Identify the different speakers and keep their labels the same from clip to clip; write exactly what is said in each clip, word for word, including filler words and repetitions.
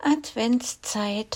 Speaker 1: Adventszeit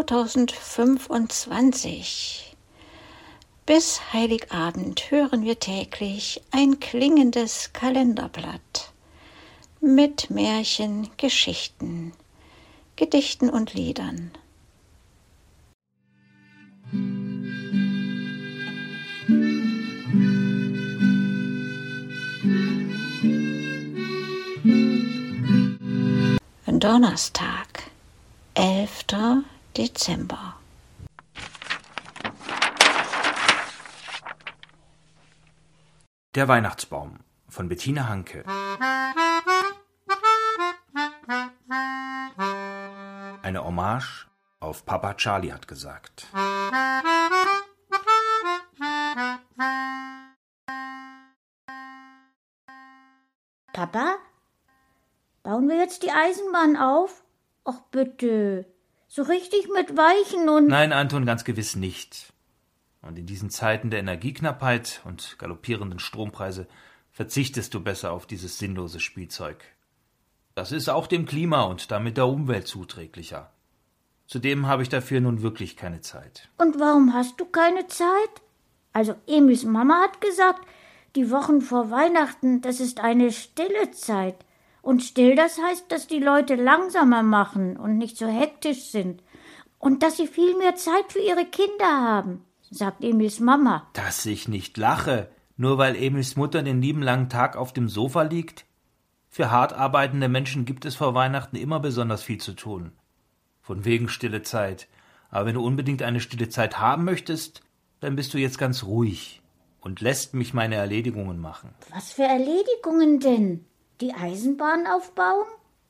Speaker 1: zweitausendfünfundzwanzig. Bis Heiligabend hören wir täglich ein klingendes Kalenderblatt mit Märchen, Geschichten, Gedichten und Liedern. Donnerstag, elfter Dezember.
Speaker 2: Der Weihnachtsbaum von Bettina Hanke. Eine Hommage auf Papa Charlie hat gesagt.
Speaker 3: Papa? Bauen wir jetzt die Eisenbahn auf? Ach bitte, so richtig mit Weichen und...
Speaker 2: Nein, Anton, ganz gewiss nicht. Und in diesen Zeiten der Energieknappheit und galoppierenden Strompreise verzichtest du besser auf dieses sinnlose Spielzeug. Das ist auch dem Klima und damit der Umwelt zuträglicher. Zudem habe ich dafür nun wirklich keine Zeit.
Speaker 3: Und warum hast du keine Zeit? Also Emils Mama hat gesagt, die Wochen vor Weihnachten, das ist eine stille Zeit. Und still, das heißt, dass die Leute langsamer machen und nicht so hektisch sind. Und dass sie viel mehr Zeit für ihre Kinder haben, sagt Emils Mama.
Speaker 2: Dass ich nicht lache, nur weil Emils Mutter den lieben langen Tag auf dem Sofa liegt? Für hart arbeitende Menschen gibt es vor Weihnachten immer besonders viel zu tun. Von wegen stille Zeit. Aber wenn du unbedingt eine stille Zeit haben möchtest, dann bist du jetzt ganz ruhig und lässt mich meine Erledigungen machen.
Speaker 3: Was für Erledigungen denn? Die Eisenbahn aufbauen?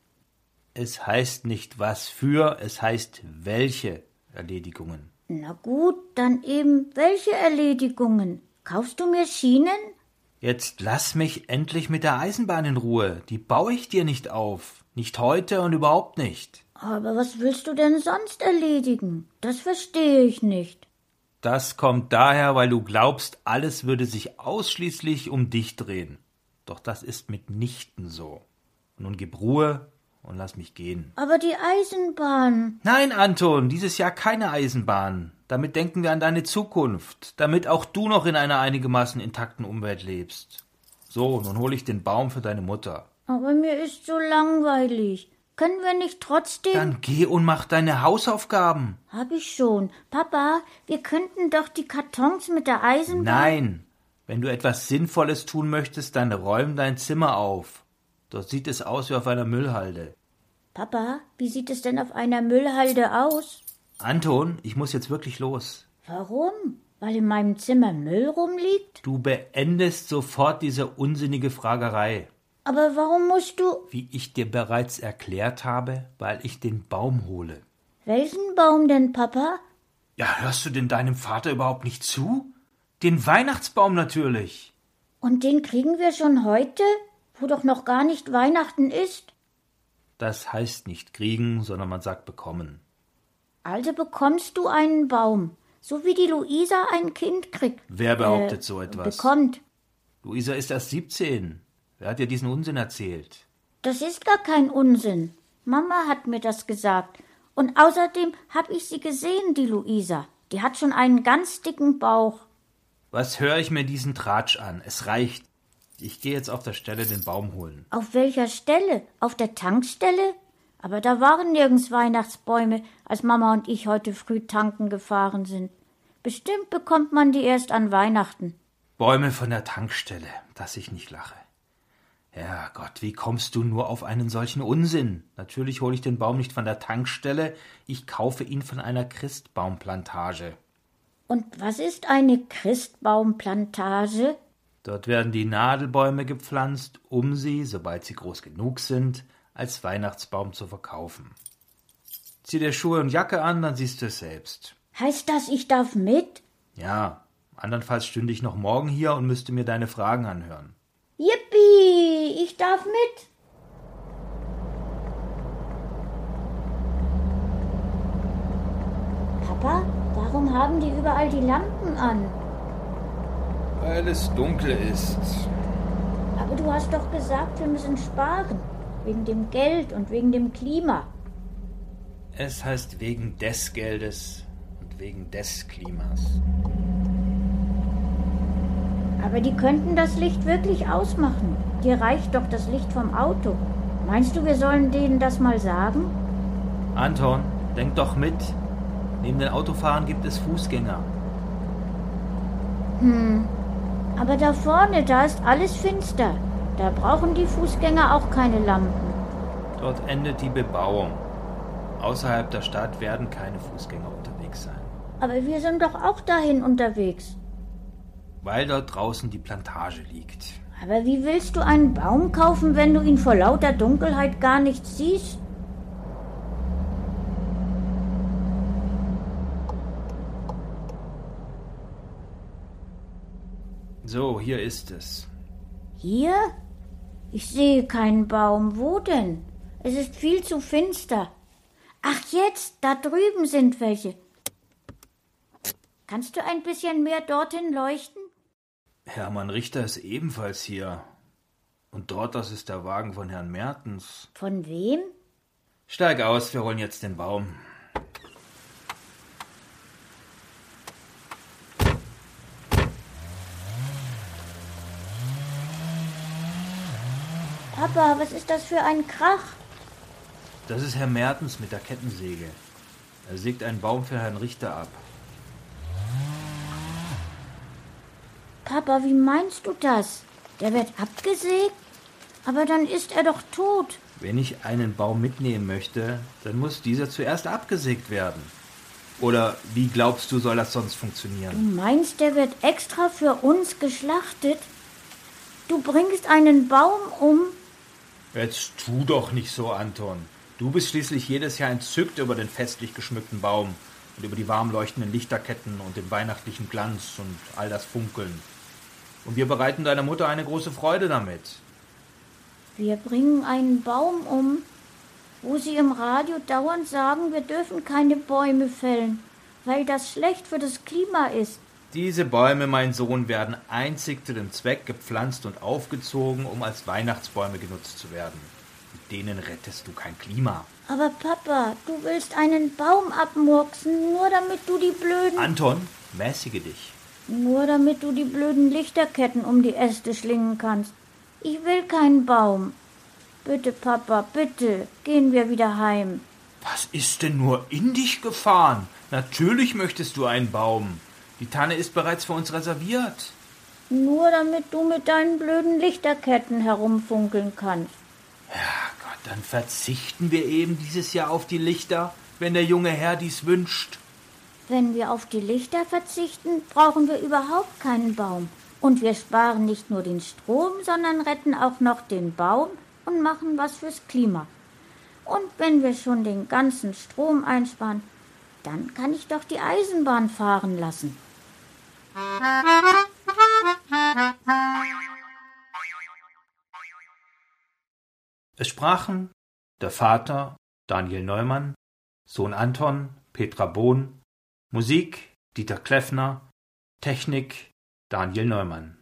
Speaker 2: Es heißt nicht was für, es heißt welche Erledigungen.
Speaker 3: Na gut, dann eben welche Erledigungen? Kaufst du mir Schienen?
Speaker 2: Jetzt lass mich endlich mit der Eisenbahn in Ruhe. Die baue ich dir nicht auf. Nicht heute und überhaupt nicht.
Speaker 3: Aber was willst du denn sonst erledigen? Das verstehe ich nicht.
Speaker 2: Das kommt daher, weil du glaubst, alles würde sich ausschließlich um dich drehen. Doch das ist mitnichten so. Nun gib Ruhe und lass mich gehen.
Speaker 3: Aber die Eisenbahn...
Speaker 2: Nein, Anton, dieses Jahr keine Eisenbahn. Damit denken wir an deine Zukunft, damit auch du noch in einer einigermaßen intakten Umwelt lebst. So, nun hole ich den Baum für deine Mutter.
Speaker 3: Aber mir ist so langweilig. Können wir nicht trotzdem...
Speaker 2: Dann geh und mach deine Hausaufgaben.
Speaker 3: Hab ich schon. Papa, wir könnten doch die Kartons mit der Eisenbahn...
Speaker 2: Nein. Wenn du etwas Sinnvolles tun möchtest, dann räum dein Zimmer auf. Dort sieht es aus wie auf einer Müllhalde.
Speaker 3: Papa, wie sieht es denn auf einer Müllhalde aus?
Speaker 2: Anton, ich muss jetzt wirklich los.
Speaker 3: Warum? Weil in meinem Zimmer Müll rumliegt?
Speaker 2: Du beendest sofort diese unsinnige Fragerei.
Speaker 3: Aber warum musst du...
Speaker 2: Wie ich dir bereits erklärt habe, weil ich den Baum hole.
Speaker 3: Welchen Baum denn, Papa?
Speaker 2: Ja, hörst du denn deinem Vater überhaupt nicht zu? Den Weihnachtsbaum natürlich.
Speaker 3: Und den kriegen wir schon heute, wo doch noch gar nicht Weihnachten ist?
Speaker 2: Das heißt nicht kriegen, sondern man sagt bekommen.
Speaker 3: Also bekommst du einen Baum, so wie die Luisa ein Kind kriegt.
Speaker 2: Wer behauptet
Speaker 3: äh,
Speaker 2: so etwas?
Speaker 3: Bekommt.
Speaker 2: Luisa ist erst siebzehn. Wer hat dir diesen Unsinn erzählt?
Speaker 3: Das ist gar kein Unsinn. Mama hat mir das gesagt. Und außerdem habe ich sie gesehen, die Luisa. Die hat schon einen ganz dicken Bauch.
Speaker 2: Was höre ich mir diesen Tratsch an? Es reicht. Ich gehe jetzt auf der Stelle den Baum holen.
Speaker 3: Auf welcher Stelle? Auf der Tankstelle? Aber da waren nirgends Weihnachtsbäume, als Mama und ich heute früh tanken gefahren sind. Bestimmt bekommt man die erst an Weihnachten.
Speaker 2: Bäume von der Tankstelle, dass ich nicht lache. Herrgott, wie kommst du nur auf einen solchen Unsinn? Natürlich hole ich den Baum nicht von der Tankstelle, ich kaufe ihn von einer Christbaumplantage.
Speaker 3: Und was ist eine Christbaumplantage?
Speaker 2: Dort werden die Nadelbäume gepflanzt, um sie, sobald sie groß genug sind, als Weihnachtsbaum zu verkaufen. Zieh dir Schuhe und Jacke an, dann siehst du es selbst.
Speaker 3: Heißt das, ich darf mit?
Speaker 2: Ja, andernfalls stünde ich noch morgen hier und müsste mir deine Fragen anhören.
Speaker 3: Yippie, ich darf mit. Papa, warum haben die überall die Lampen an?
Speaker 2: Weil es dunkel ist.
Speaker 3: Aber du hast doch gesagt, wir müssen sparen. Wegen dem Geld und wegen dem Klima.
Speaker 2: Es heißt wegen des Geldes und wegen des Klimas.
Speaker 3: Aber die könnten das Licht wirklich ausmachen. Dir reicht doch das Licht vom Auto. Meinst du, wir sollen denen das mal sagen?
Speaker 2: Anton, denk doch mit. Neben den Autofahrern gibt es Fußgänger.
Speaker 3: Hm, aber da vorne, da ist alles finster. Da brauchen die Fußgänger auch keine Lampen.
Speaker 2: Dort endet die Bebauung. Außerhalb der Stadt werden keine Fußgänger unterwegs sein.
Speaker 3: Aber wir sind doch auch dahin unterwegs.
Speaker 2: Weil dort draußen die Plantage liegt.
Speaker 3: Aber wie willst du einen Baum kaufen, wenn du ihn vor lauter Dunkelheit gar nicht siehst?
Speaker 2: So, hier ist es.
Speaker 3: Hier? Ich sehe keinen Baum. Wo denn? Es ist viel zu finster. Ach jetzt, da drüben sind welche. Kannst du ein bisschen mehr dorthin leuchten?
Speaker 2: Hermann Richter ist ebenfalls hier. Und dort, das ist der Wagen von Herrn Mertens.
Speaker 3: Von wem?
Speaker 2: Steig aus, wir holen jetzt den Baum.
Speaker 3: Papa, was ist das für ein Krach?
Speaker 2: Das ist Herr Mertens mit der Kettensäge. Er sägt einen Baum für Herrn Richter ab.
Speaker 3: Papa, wie meinst du das? Der wird abgesägt? Aber dann ist er doch tot.
Speaker 2: Wenn ich einen Baum mitnehmen möchte, dann muss dieser zuerst abgesägt werden. Oder wie glaubst du, soll das sonst
Speaker 3: Du
Speaker 2: funktionieren?
Speaker 3: meinst, der wird extra für uns geschlachtet? Du bringst einen Baum um?
Speaker 2: Jetzt tu doch nicht so, Anton. Du bist schließlich jedes Jahr entzückt über den festlich geschmückten Baum und über die warm leuchtenden Lichterketten und den weihnachtlichen Glanz und all das Funkeln. Und wir bereiten deiner Mutter eine große Freude damit.
Speaker 3: Wir bringen einen Baum um, wo sie im Radio dauernd sagen, wir dürfen keine Bäume fällen, weil das schlecht für das Klima ist.
Speaker 2: Diese Bäume, mein Sohn, werden einzig zu dem Zweck gepflanzt und aufgezogen, um als Weihnachtsbäume genutzt zu werden. Mit denen rettest du kein Klima.
Speaker 3: Aber Papa, du willst einen Baum abmurksen, nur damit du die blöden...
Speaker 2: Anton, mäßige dich.
Speaker 3: Nur damit du die blöden Lichterketten um die Äste schlingen kannst. Ich will keinen Baum. Bitte, Papa, bitte, gehen wir wieder heim.
Speaker 2: Was ist denn nur in dich gefahren? Natürlich möchtest du einen Baum. Die Tanne ist bereits für uns reserviert.
Speaker 3: Nur damit du mit deinen blöden Lichterketten herumfunkeln kannst.
Speaker 2: Ja Gott, dann verzichten wir eben dieses Jahr auf die Lichter, wenn der junge Herr dies wünscht.
Speaker 3: Wenn wir auf die Lichter verzichten, brauchen wir überhaupt keinen Baum. Und wir sparen nicht nur den Strom, sondern retten auch noch den Baum und machen was fürs Klima. Und wenn wir schon den ganzen Strom einsparen, dann kann ich doch die Eisenbahn fahren lassen.
Speaker 2: Es sprachen der Vater Daniel Neumann, Sohn Anton, Petra Bohn, Musik Dieter Kleffner, Technik Daniel Neumann.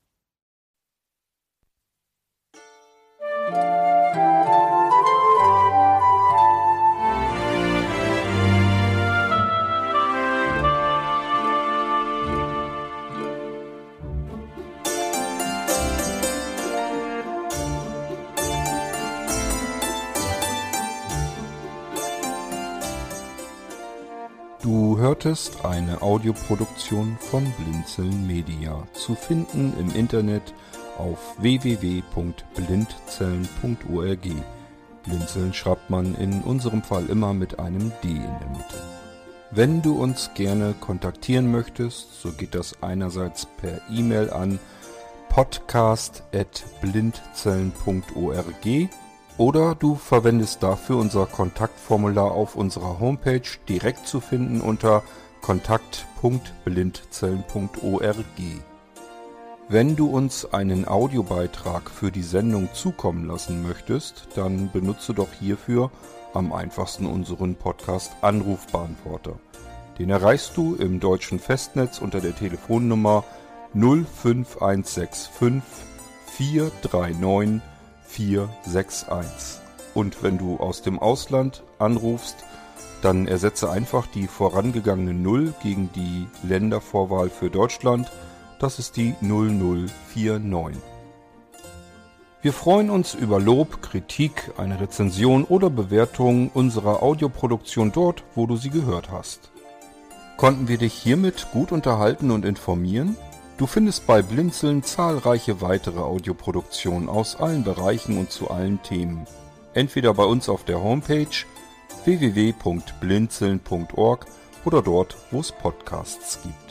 Speaker 4: Du hörtest eine Audioproduktion von Blinzeln Media, zu finden im Internet auf w w w punkt blindzellen punkt org. Blinzeln schreibt man in unserem Fall immer mit einem D in der Mitte. Wenn du uns gerne kontaktieren möchtest, so geht das einerseits per E-Mail an podcast at blindzellen punkt org oder du verwendest dafür unser Kontaktformular auf unserer Homepage, direkt zu finden unter kontakt punkt blindzellen punkt org. Wenn du uns einen Audiobeitrag für die Sendung zukommen lassen möchtest, dann benutze doch hierfür am einfachsten unseren Podcast Anrufbeantworter. Den erreichst du im deutschen Festnetz unter der Telefonnummer null fünf eins sechs fünf vier drei neun vier sechs eins. Und wenn du aus dem Ausland anrufst, dann ersetze einfach die vorangegangene null gegen die Ländervorwahl für Deutschland. Das ist die null null vier neun. Wir freuen uns über Lob, Kritik, eine Rezension oder Bewertung unserer Audioproduktion dort, wo du sie gehört hast. Konnten wir dich hiermit gut unterhalten und informieren? Du findest bei Blinzeln zahlreiche weitere Audioproduktionen aus allen Bereichen und zu allen Themen. Entweder bei uns auf der Homepage w w w punkt blinzeln punkt org oder dort, wo es Podcasts gibt.